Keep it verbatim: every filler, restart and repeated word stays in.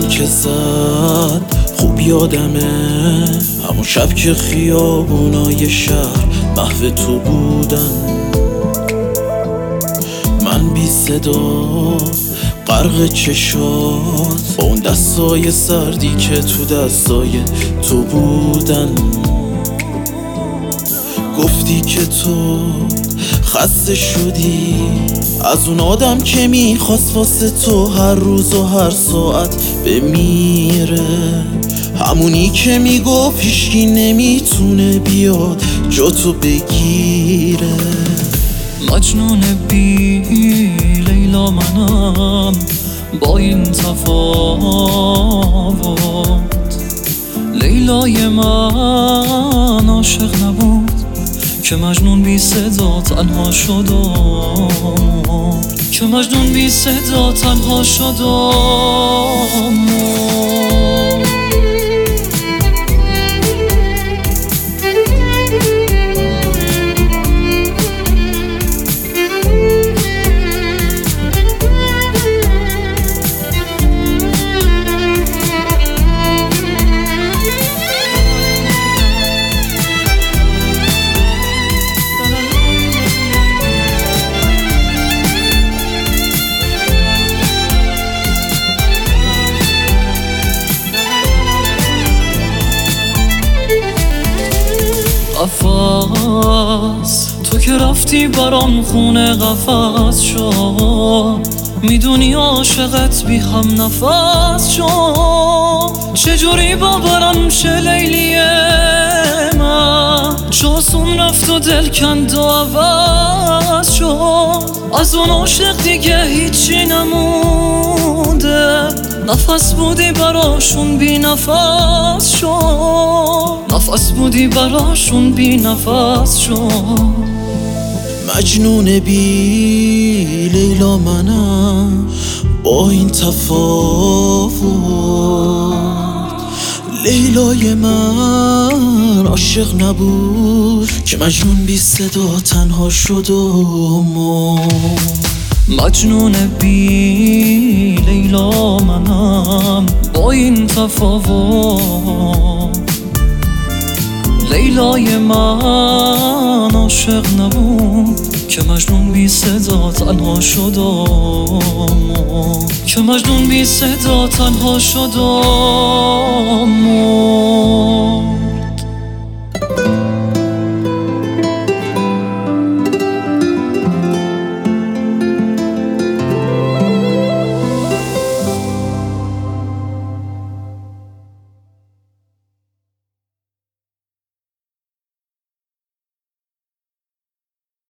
زنگ که زد خوب یادمه، همون شب که خیابونای شهر محو تو بودن. من بی صدا غرق چشات، با اون دستای سردی که تو دستای تو بودن. گفتی که تو خسته شدی از اون آدم که میخواست واسه تو هر روز و هر ساعت بمیره، همونی که میگفت هیچکی نمیتونه بیاد جا تو بگیره. مجنون بی لیلا منم با این تفاوت، لیلای من عاشق نبود که مجنون بی صدا تنها شد و که مجنون بی صدا تنها شد و قفس تو که رفتی برام خونه قفس شد، میدونی عاشقت بی هم نفس شد. چجوری باورم شه لیلی من شاسون رفت و دل کند و عوض شد. از اون عاشق دیگه هیچی نمونده، نفس بودی براشون بی نفس شد، نفس بودی براشون بی نفس شد. مجنون بی لیلا منم با این تفاوت، لیلای من عاشق نبود که مجنون بی صدا تنها شد و مرد. مجنون بی لیلا منم با این تفاوت، لیلای من عاشق نبود که مجنون بی صدا تنها شد و که مجنون بی صدا تنها شد و